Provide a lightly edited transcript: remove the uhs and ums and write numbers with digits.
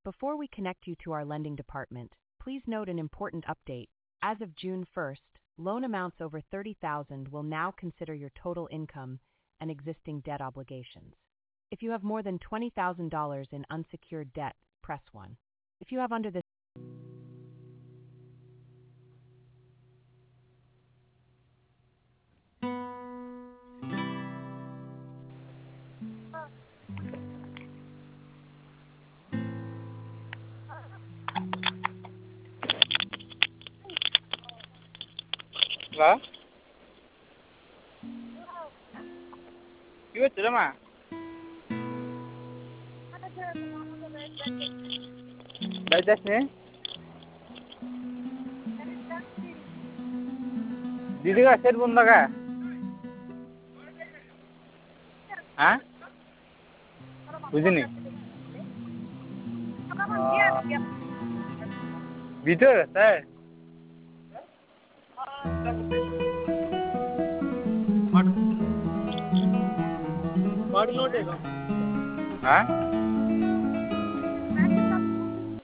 Before we connect you to our lending department, please note an important update. As of June 1st, loan amounts over $30,000 will now consider your total income and existing debt obligations. If you have more than $20,000 in unsecured debt, press 1. If you have under this Hả? Chưa chứ mà. Bajaj ne? दीदी का set बंदा का? हाँ? बुझिनी? ভিতর sir हाँ